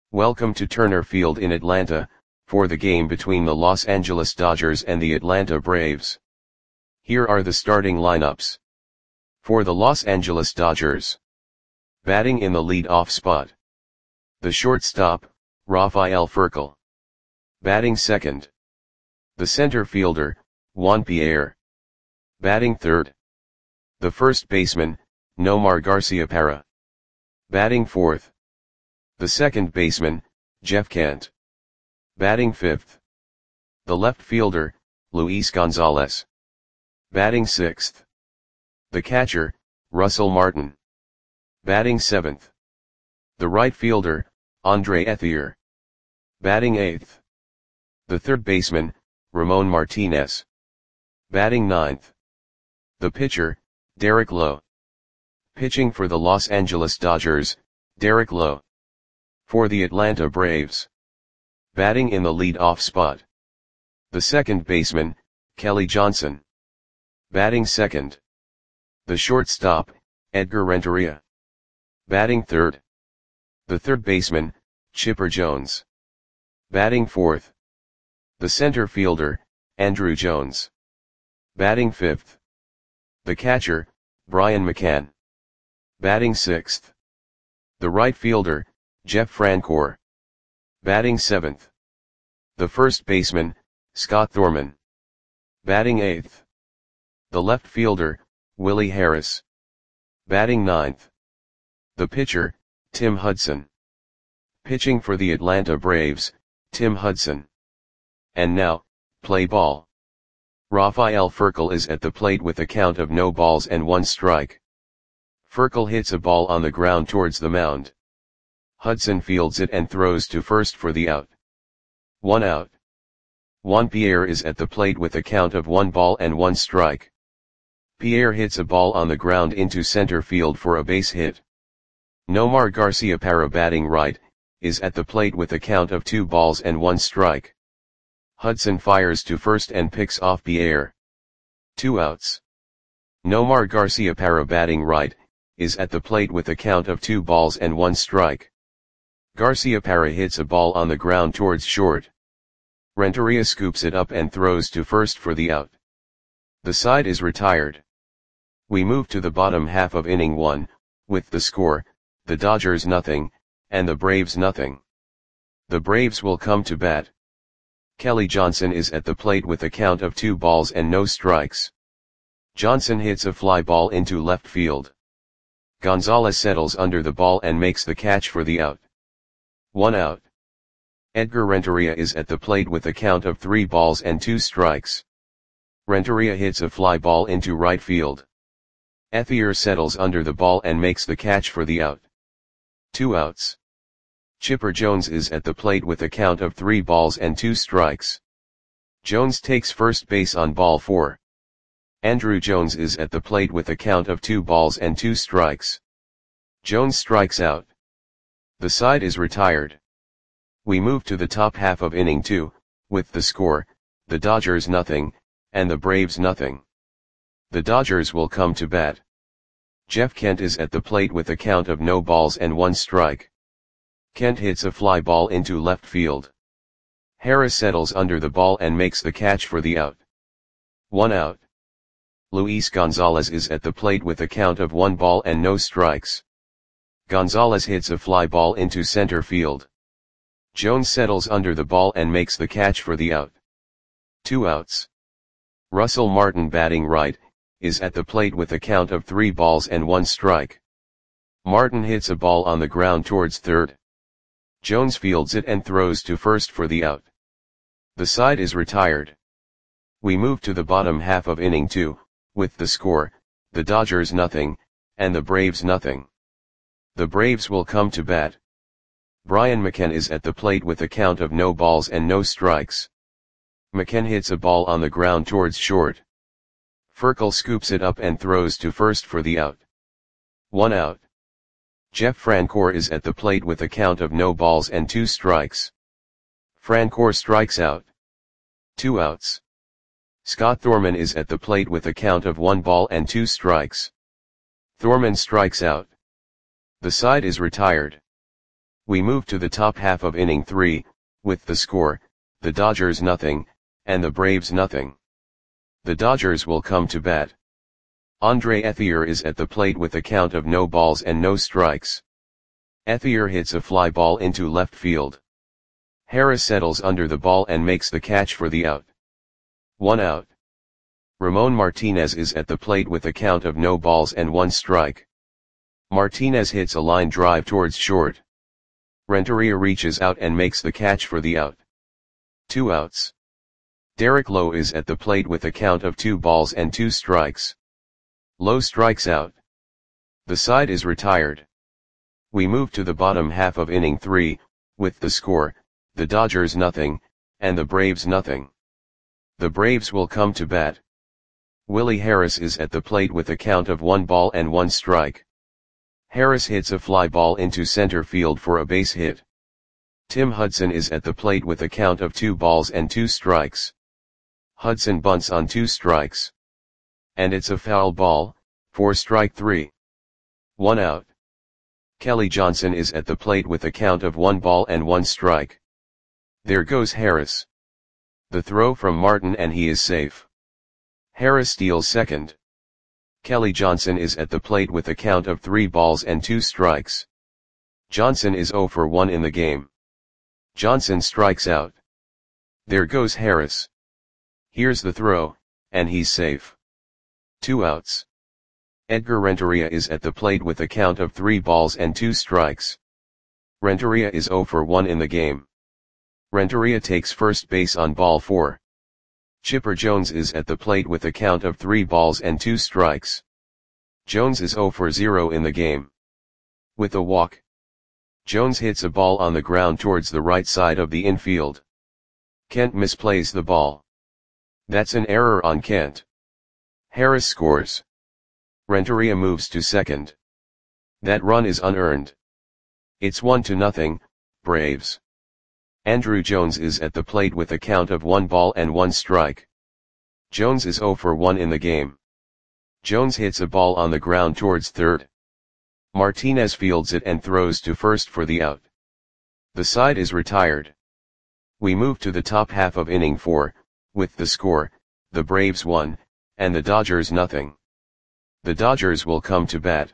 Welcome to Turner Field in Atlanta, for the game between the Los Angeles Dodgers and the Atlanta Braves. Here are the starting lineups. For the Los Angeles Dodgers. Batting in the lead-off spot. The shortstop, Rafael Furcal. Batting second. The center fielder, Juan Pierre. Batting third. The first baseman, Nomar Garciaparra. Batting fourth. The second baseman, Jeff Kent. Batting fifth. The left fielder, Luis Gonzalez. Batting sixth. The catcher, Russell Martin. Batting seventh. The right fielder, Andre Ethier. Batting eighth. The third baseman, Ramon Martinez. Batting ninth. The pitcher, Derek Lowe. Pitching for the Los Angeles Dodgers, Derek Lowe. For the Atlanta Braves. Batting in the lead-off spot. The second baseman, Kelly Johnson. Batting second. The shortstop, Edgar Renteria. Batting third. The third baseman, Chipper Jones. Batting fourth. The center fielder, Andruw Jones. Batting fifth. The catcher, Brian McCann. Batting sixth. The right fielder, Jeff Francoeur. Batting seventh. The first baseman, Scott Thorman. Batting eighth. The left fielder, Willie Harris. Batting ninth. The pitcher, Tim Hudson. Pitching for the Atlanta Braves, Tim Hudson. And now, play ball. Rafael Furcal is at the plate with a count of no balls and one strike. Furcal hits a ball on the ground towards the mound. Hudson fields it and throws to first for the out. 1 out. Juan Pierre is at the plate with a count of 1 ball and 1 strike. Pierre hits a ball on the ground into center field for a base hit. Nomar Garciaparra, batting right, is at the plate with a count of 2 balls and 1 strike. Hudson fires to first and picks off Pierre. 2 outs. Nomar Garciaparra, batting right, is at the plate with a count of 2 balls and 1 strike. Garciaparra hits a ball on the ground towards short. Renteria scoops it up and throws to first for the out. The side is retired. We move to the bottom half of inning 1, with the score, the Dodgers nothing, and the Braves nothing. The Braves will come to bat. Kelly Johnson is at the plate with a count of 2 balls and no strikes. Johnson hits a fly ball into left field. Gonzalez settles under the ball and makes the catch for the out. 1 out. Edgar Renteria is at the plate with a count of 3 balls and 2 strikes. Renteria hits a fly ball into right field. Ethier settles under the ball and makes the catch for the out. 2 outs. Chipper Jones is at the plate with a count of 3 balls and 2 strikes. Jones takes first base on ball 4. Andruw Jones is at the plate with a count of 2 balls and 2 strikes. Jones strikes out. The side is retired. We move to the top half of inning 2, with the score, the Dodgers nothing, and the Braves nothing. The Dodgers will come to bat. Jeff Kent is at the plate with a count of no balls and 1 strike. Kent hits a fly ball into left field. Harris settles under the ball and makes the catch for the out. 1 out. Luis Gonzalez is at the plate with a count of 1 ball and no strikes. Gonzalez hits a fly ball into center field. Jones settles under the ball and makes the catch for the out. 2 outs. Russell Martin, batting right, is at the plate with a count of 3 balls and 1 strike. Martin hits a ball on the ground towards third. Jones fields it and throws to first for the out. The side is retired. We move to the bottom half of inning 2, with the score, the Dodgers nothing, and the Braves nothing. The Braves will come to bat. Brian McCann is at the plate with a count of no balls and no strikes. McCann hits a ball on the ground towards short. Furcal scoops it up and throws to first for the out. 1 out. Jeff Francoeur is at the plate with a count of no balls and 2 strikes. Francoeur strikes out. 2 outs. Scott Thorman is at the plate with a count of 1 ball and 2 strikes. Thorman strikes out. The side is retired. We move to the top half of inning 3, with the score, the Dodgers nothing, and the Braves nothing. The Dodgers will come to bat. Andre Ethier is at the plate with a count of no balls and no strikes. Ethier hits a fly ball into left field. Harris settles under the ball and makes the catch for the out. 1 out. Ramon Martinez is at the plate with a count of no balls and 1 strike. Martinez hits a line drive towards short. Renteria reaches out and makes the catch for the out. 2 outs. Derek Lowe is at the plate with a count of 2 balls and 2 strikes. Lowe strikes out. The side is retired. We move to the bottom half of inning 3, with the score, the Dodgers nothing, and the Braves nothing. The Braves will come to bat. Willie Harris is at the plate with a count of 1 ball and 1 strike. Harris hits a fly ball into center field for a base hit. Tim Hudson is at the plate with a count of 2 balls and 2 strikes. Hudson bunts on 2 strikes. And it's a foul ball, for strike 3. 1 out. Kelly Johnson is at the plate with a count of 1 ball and 1 strike. There goes Harris. The throw from Martin and he is safe. Harris steals second. Kelly Johnson is at the plate with a count of 3 balls and 2 strikes. Johnson is 0 for 1 in the game. Johnson strikes out. There goes Harris. Here's the throw, and he's safe. 2 outs. Edgar Renteria is at the plate with a count of 3 balls and 2 strikes. Renteria is 0 for 1 in the game. Renteria takes first base on ball 4. Chipper Jones is at the plate with a count of 3 balls and 2 strikes. Jones is 0 for 0 in the game. With a walk, Jones hits a ball on the ground towards the right side of the infield. Kent misplays the ball. That's an error on Kent. Harris scores. Renteria moves to second. That run is unearned. It's 1-0, Braves. Andrew Jones is at the plate with a count of 1 ball and 1 strike. Jones is 0 for 1 in the game. Jones hits a ball on the ground towards third. Martinez fields it and throws to first for the out. The side is retired. We move to the top half of inning 4, with the score, the Braves 1, and the Dodgers nothing. The Dodgers will come to bat.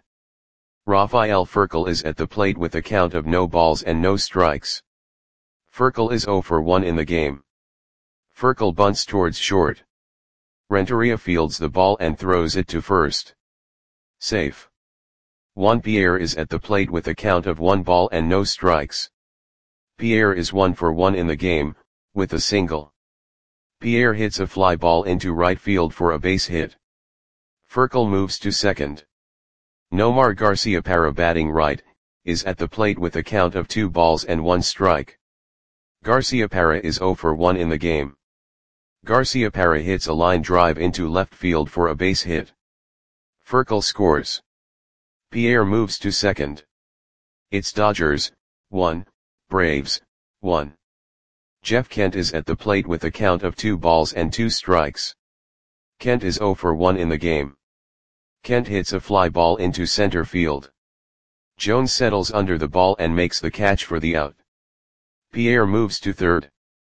Rafael Furcal is at the plate with a count of no balls and no strikes. Furcal is 0 for 1 in the game. Furcal bunts towards short. Renteria fields the ball and throws it to first. Safe. Juan Pierre is at the plate with a count of 1 ball and no strikes. Pierre is 1 for 1 in the game, with a single. Pierre hits a fly ball into right field for a base hit. Furcal moves to second. Nomar Garciaparra, batting right, is at the plate with a count of 2 balls and 1 strike. Garciaparra is 0 for 1 in the game. Garciaparra hits a line drive into left field for a base hit. Furcal scores. Pierre moves to second. It's Dodgers 1, Braves 1. Jeff Kent is at the plate with a count of 2 balls and 2 strikes. Kent is 0 for 1 in the game. Kent hits a fly ball into center field. Jones settles under the ball and makes the catch for the out. Pierre moves to third.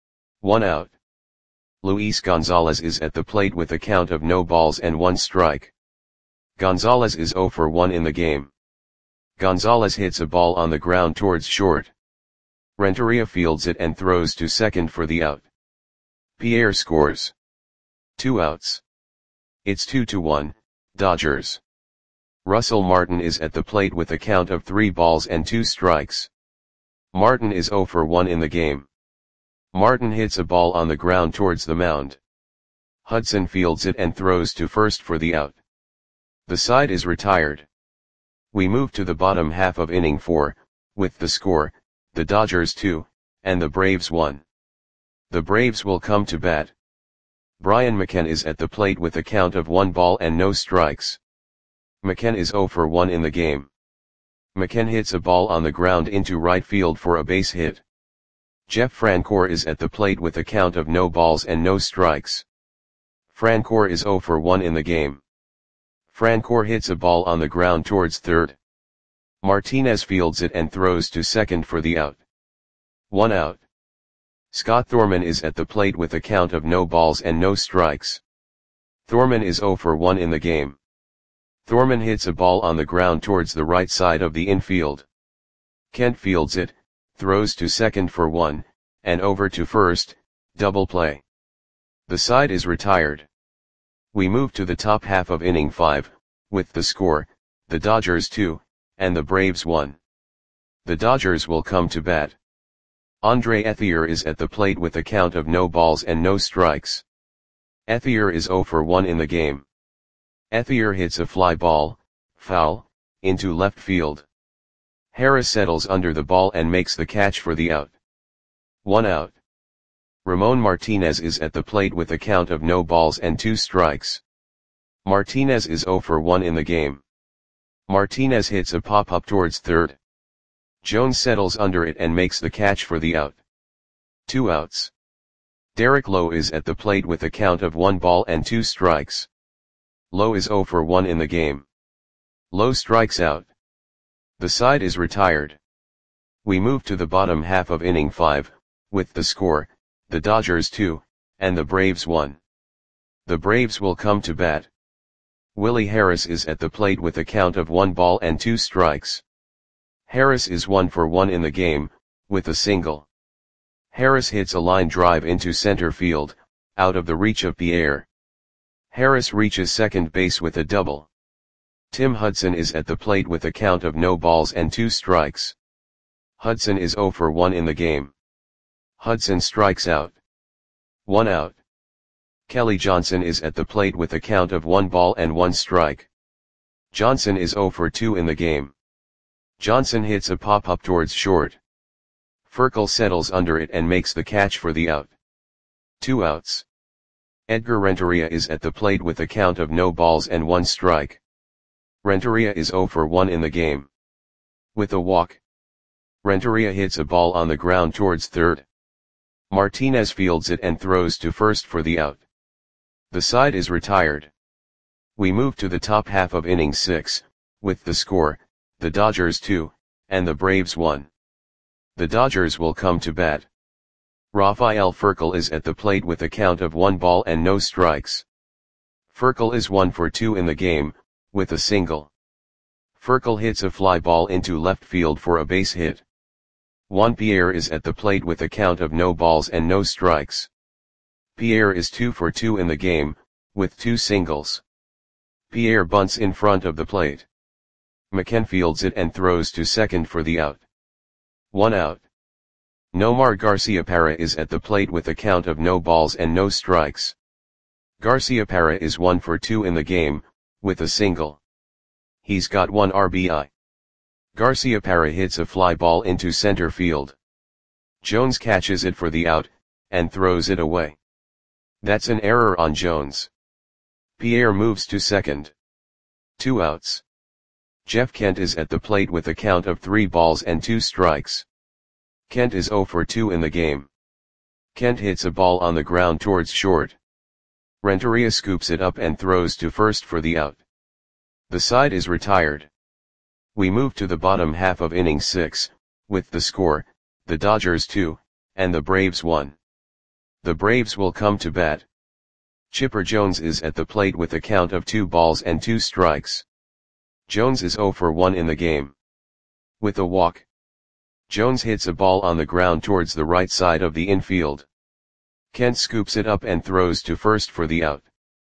1 out. Luis Gonzalez is at the plate with a count of no balls and 1 strike. Gonzalez is 0 for 1 in the game. Gonzalez hits a ball on the ground towards short. Renteria fields it and throws to second for the out. Pierre scores. 2 outs. It's 2-1, Dodgers. Russell Martin is at the plate with a count of 3 balls and 2 strikes. Martin is 0 for 1 in the game. Martin hits a ball on the ground towards the mound. Hudson fields it and throws to first for the out. The side is retired. We move to the bottom half of inning 4, with the score, the Dodgers 2, and the Braves 1. The Braves will come to bat. Brian McKenna is at the plate with a count of 1 ball and no strikes. McKenna is 0 for 1 in the game. McKenna hits a ball on the ground into right field for a base hit. Jeff Francoeur is at the plate with a count of no balls and no strikes. Francoeur is 0 for 1 in the game. Francoeur hits a ball on the ground towards third. Martinez fields it and throws to second for the out. 1 out. Scott Thorman is at the plate with a count of no balls and no strikes. Thorman is 0 for 1 in the game. Thorman hits a ball on the ground towards the right side of the infield. Kent fields it, throws to second for 1, and over to first, double play. The side is retired. We move to the top half of inning 5, with the score, the Dodgers 2, and the Braves 1. The Dodgers will come to bat. Andre Ethier is at the plate with a count of no balls and no strikes. Ethier is 0 for 1 in the game. Ethier hits a fly ball, foul, into left field. Harris settles under the ball and makes the catch for the out. 1 out. Ramon Martinez is at the plate with a count of no balls and 2 strikes. Martinez is 0 for 1 in the game. Martinez hits a pop-up towards third. Jones settles under it and makes the catch for the out. 2 outs. Derek Lowe is at the plate with a count of 1 ball and 2 strikes. Lowe is 0 for 1 in the game. Lowe strikes out. The side is retired. We move to the bottom half of inning 5, with the score, the Dodgers 2, and the Braves 1. The Braves will come to bat. Willie Harris is at the plate with a count of 1 ball and 2 strikes. Harris is 1 for 1 in the game, with a single. Harris hits a line drive into center field, out of the reach of Pierre. Harris reaches second base with a double. Tim Hudson is at the plate with a count of no balls and 2 strikes. Hudson is 0 for 1 in the game. Hudson strikes out. 1 out. Kelly Johnson is at the plate with a count of 1 ball and 1 strike. Johnson is 0 for 2 in the game. Johnson hits a pop-up towards short. Furkel settles under it and makes the catch for the out. 2 outs. Edgar Renteria is at the plate with a count of no balls and 1 strike. Renteria is 0 for 1 in the game. With a walk. Renteria hits a ball on the ground towards third. Martinez fields it and throws to first for the out. The side is retired. We move to the top half of inning 6, with the score, the Dodgers 2, and the Braves 1. The Dodgers will come to bat. Rafael Furcal is at the plate with a count of 1 ball and no strikes. Furcal is 1 for 2 in the game, with a single. Furcal hits a fly ball into left field for a base hit. Juan Pierre is at the plate with a count of no balls and no strikes. Pierre is 2 for 2 in the game, with 2 singles. Pierre bunts in front of the plate. McKen fields it and throws to second for the out. 1 out. Nomar Garciaparra is at the plate with a count of no balls and no strikes. Garciaparra is 1 for 2 in the game, with a single. He's got 1 RBI. Garciaparra hits a fly ball into center field. Jones catches it for the out, and throws it away. That's an error on Jones. Pierre moves to second. 2 outs. Jeff Kent is at the plate with a count of 3 balls and 2 strikes. Kent is 0 for 2 in the game. Kent hits a ball on the ground towards short. Renteria scoops it up and throws to first for the out. The side is retired. We move to the bottom half of inning 6, with the score, the Dodgers 2, and the Braves 1. The Braves will come to bat. Chipper Jones is at the plate with a count of 2 balls and 2 strikes. Jones is 0 for 1 in the game. With a walk. Jones hits a ball on the ground towards the right side of the infield. Kent scoops it up and throws to first for the out.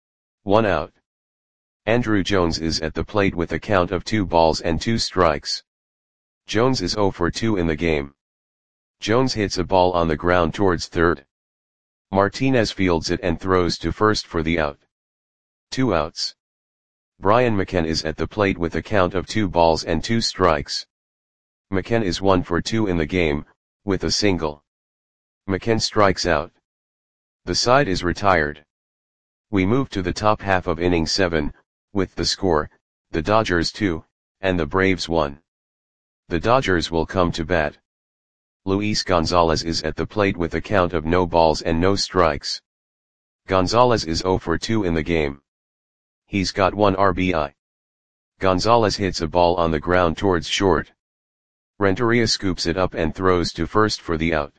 1 out. Andrew Jones is at the plate with a count of 2 balls and 2 strikes. Jones is 0 for 2 in the game. Jones hits a ball on the ground towards third. Martinez fields it and throws to first for the out. 2 outs. Brian McKen is at the plate with a count of 2 balls and 2 strikes. McKen is 1 for 2 in the game, with a single. McKen strikes out. The side is retired. We move to the top half of inning 7, with the score, the Dodgers 2, and the Braves 1. The Dodgers will come to bat. Luis Gonzalez is at the plate with a count of no balls and no strikes. Gonzalez is 0 for 2 in the game. He's got 1 RBI. Gonzalez hits a ball on the ground towards short. Renteria scoops it up and throws to first for the out.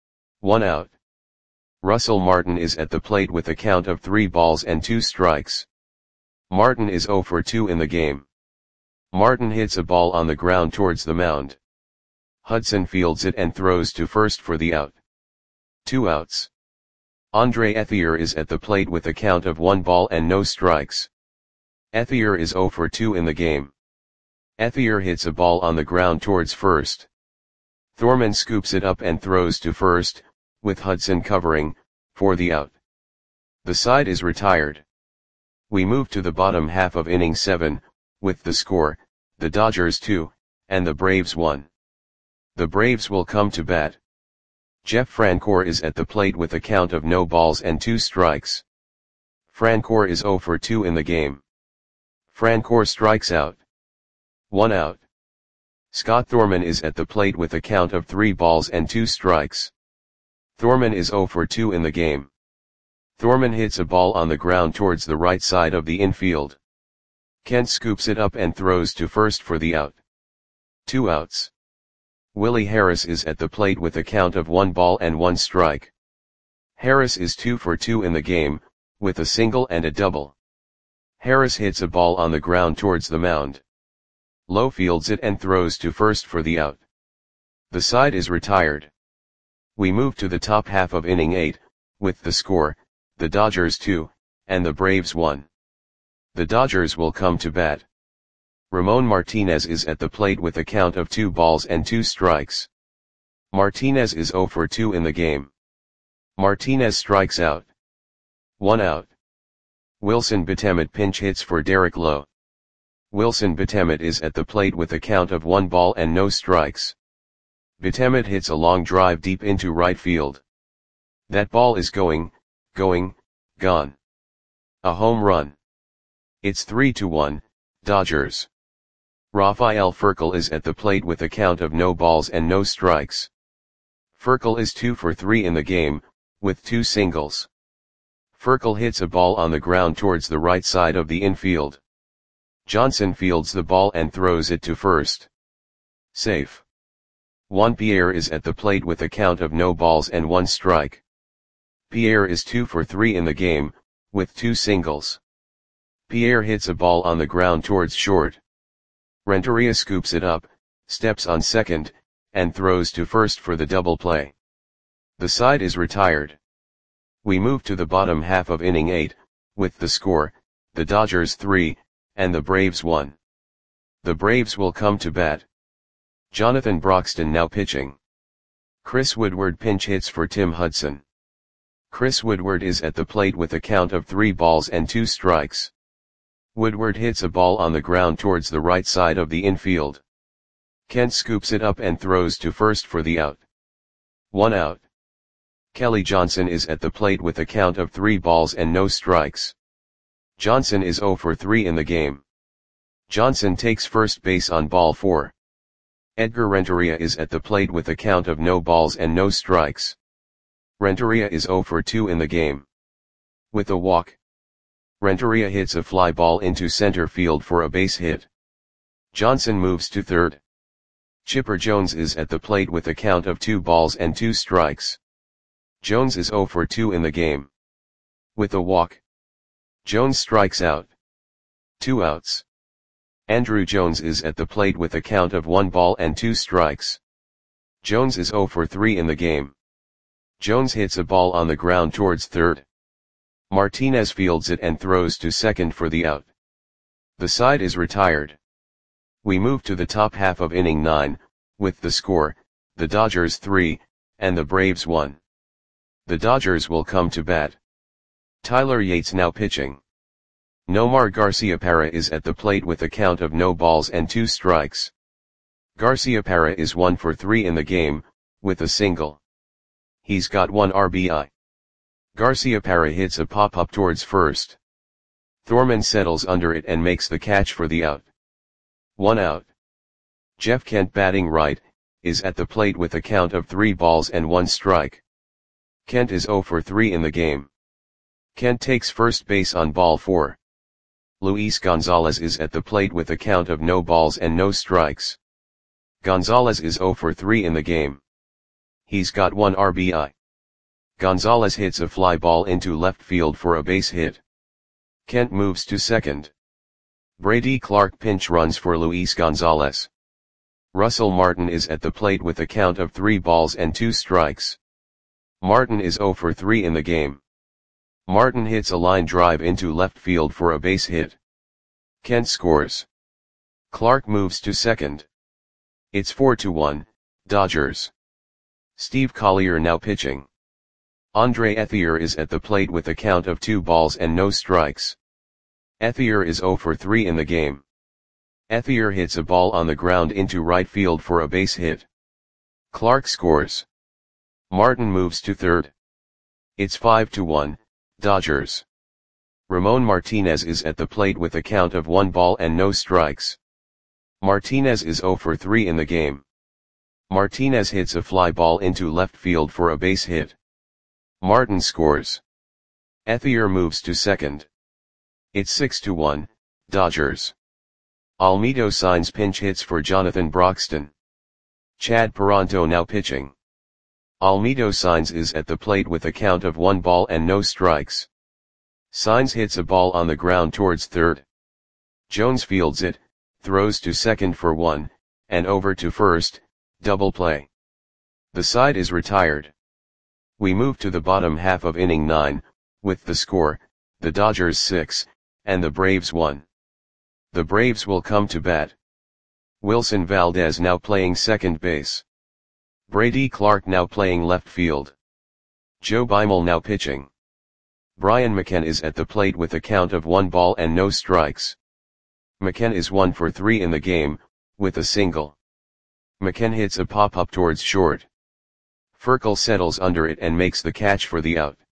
1 out. Russell Martin is at the plate with a count of 3 balls and 2 strikes. Martin is 0 for 2 in the game. Martin hits a ball on the ground towards the mound. Hudson fields it and throws to first for the out. 2 outs. Andre Ethier is at the plate with a count of 1 ball and no strikes. Ethier is 0 for 2 in the game. Ethier hits a ball on the ground towards first. Thorman scoops it up and throws to first, with Hudson covering, for the out. The side is retired. We move to the bottom half of inning 7, with the score, the Dodgers 2, and the Braves 1. The Braves will come to bat. Jeff Francoeur is at the plate with a count of no balls and 2 strikes. Francoeur is 0 for 2 in the game. Francoeur strikes out. 1 out. Scott Thorman is at the plate with a count of 3 balls and 2 strikes. Thorman is 0 for 2 in the game. Thorman hits a ball on the ground towards the right side of the infield. Kent scoops it up and throws to first for the out. 2 outs. Willie Harris is at the plate with a count of 1 ball and 1 strike. Harris is 2 for 2 in the game, with a single and a double. Harris hits a ball on the ground towards the mound. Lowe fields it and throws to first for the out. The side is retired. We move to the top half of inning 8, with the score, the Dodgers 2, and the Braves 1. The Dodgers will come to bat. Ramon Martinez is at the plate with a count of 2 balls and 2 strikes. Martinez is 0 for 2 in the game. Martinez strikes out. 1 out. Wilson Betemet pinch hits for Derek Lowe. Wilson Betemet is at the plate with a count of 1 ball and no strikes. Betemet hits a long drive deep into right field. That ball is gone. A home run. It's 3-1, Dodgers. Rafael Furcal is at the plate with a count of no balls and no strikes. Furcal is 2 for 3 in the game, with 2 singles. Furcal hits a ball on the ground towards the right side of the infield. Johnson fields the ball and throws it to first. Safe. Juan Pierre is at the plate with a count of no balls and 1 strike. Pierre is 2 for 3 in the game, with 2 singles. Pierre hits a ball on the ground towards short. Renteria scoops it up, steps on second, and throws to first for the double play. The side is retired. We move to the bottom half of inning 8, with the score, the Dodgers 3, and the Braves 1. The Braves will come to bat. Jonathan Broxton now pitching. Chris Woodward pinch hits for Tim Hudson. Chris Woodward is at the plate with a count of 3 balls and 2 strikes. Woodward hits a ball on the ground towards the right side of the infield. Kent scoops it up and throws to first for the out. 1 out. Kelly Johnson is at the plate with a count of 3 balls and no strikes. Johnson is 0 for 3 in the game. Johnson takes first base on ball 4. Edgar Renteria is at the plate with a count of no balls and no strikes. Renteria is 0 for 2 in the game. With a walk, Renteria hits a fly ball into center field for a base hit. Johnson moves to third. Chipper Jones is at the plate with a count of 2 balls and 2 strikes. Jones is 0 for 2 in the game. With a walk, Jones strikes out. 2 outs. Andrew Jones is at the plate with a count of 1 ball and 2 strikes. Jones is 0 for 3 in the game. Jones hits a ball on the ground towards third. Martinez fields it and throws to second for the out. The side is retired. We move to the top half of inning 9, with the score, the Dodgers 3, and the Braves 1. The Dodgers will come to bat. Tyler Yates now pitching. Nomar Garciaparra is at the plate with a count of no balls and 2 strikes. Garciaparra is 1 for 3 in the game, with a single. He's got 1 RBI. Garciaparra hits a pop-up towards first. Thorman settles under it and makes the catch for the out. 1 out. Jeff Kent batting right, is at the plate with a count of 3 balls and 1 strike. Kent is 0 for 3 in the game. Kent takes first base on ball 4. Luis Gonzalez is at the plate with a count of no balls and no strikes. Gonzalez is 0 for 3 in the game. He's got 1 RBI. Gonzalez hits a fly ball into left field for a base hit. Kent moves to second. Brady Clark pinch runs for Luis Gonzalez. Russell Martin is at the plate with a count of 3 balls and 2 strikes. Martin is 0 for 3 in the game. Martin hits a line drive into left field for a base hit. Kent scores. Clark moves to second. It's 4-1, Dodgers. Steve Collier now pitching. Andre Ethier is at the plate with a count of 2 balls and no strikes. Ethier is 0 for 3 in the game. Ethier hits a ball on the ground into right field for a base hit. Clark scores. Martin moves to third. It's 5-1, Dodgers. Ramon Martinez is at the plate with a count of 1 ball and no strikes. Martinez is 0 for 3 in the game. Martinez hits a fly ball into left field for a base hit. Martin scores. Ethier moves to second. It's 6-1, Dodgers. Almedo signs pinch hits for Jonathan Broxton. Chad Paronto now pitching. Almedo signs is at the plate with a count of 1 ball and no strikes. Signs hits a ball on the ground towards third. Jones fields it, throws to second for 1, and over to first, double play. The side is retired. We move to the bottom half of inning 9, with the score, the Dodgers 6, and the Braves 1. The Braves will come to bat. Wilson Valdez now playing second base. Brady Clark now playing left field. Joe Beimel now pitching. Brian McCann is at the plate with a count of 1 ball and no strikes. McCann is 1 for 3 in the game, with a single. McCann hits a pop-up towards short. Furkel settles under it and makes the catch for the out.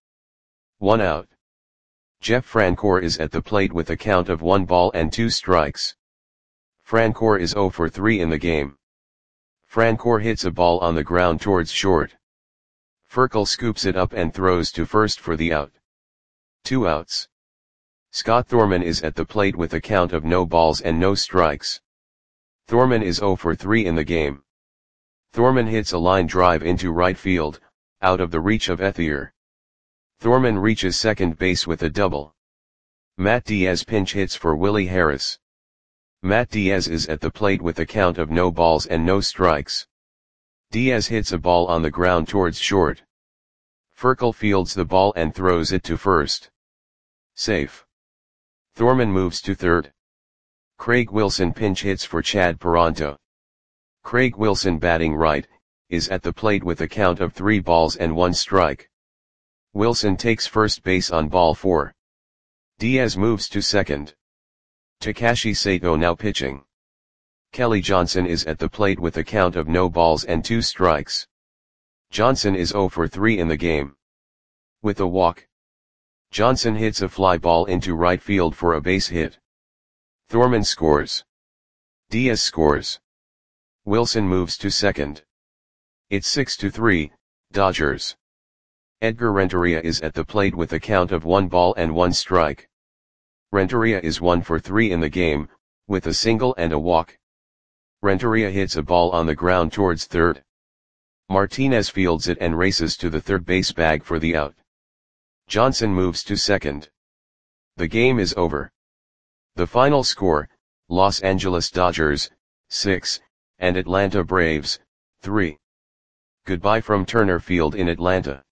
1 out. Jeff Francoeur is at the plate with a count of 1 ball and 2 strikes. Francoeur is 0 for 3 in the game. Francoeur hits a ball on the ground towards short. Furkel scoops it up and throws to first for the out. 2 outs. Scott Thorman is at the plate with a count of no balls and no strikes. Thorman is 0 for 3 in the game. Thorman hits a line drive into right field, out of the reach of Ethier. Thorman reaches second base with a double. Matt Diaz pinch hits for Willie Harris. Matt Diaz is at the plate with a count of no balls and no strikes. Diaz hits a ball on the ground towards short. Furkel fields the ball and throws it to first. Safe. Thorman moves to third. Craig Wilson pinch hits for Chad Paronto. Craig Wilson batting right, is at the plate with a count of 3 balls and 1 strike. Wilson takes first base on ball 4. Diaz moves to second. Takashi Sato now pitching. Kelly Johnson is at the plate with a count of no balls and 2 strikes. Johnson is 0 for 3 in the game. With a walk. Johnson hits a fly ball into right field for a base hit. Thorman scores. Diaz scores. Wilson moves to second. It's 6-3, Dodgers. Edgar Renteria is at the plate with a count of 1 ball and 1 strike. Renteria is 1 for 3 in the game, with a single and a walk. Renteria hits a ball on the ground towards third. Martinez fields it and races to the third base bag for the out. Johnson moves to second. The game is over. The final score, Los Angeles Dodgers, 6, and Atlanta Braves, 3. Goodbye from Turner Field in Atlanta.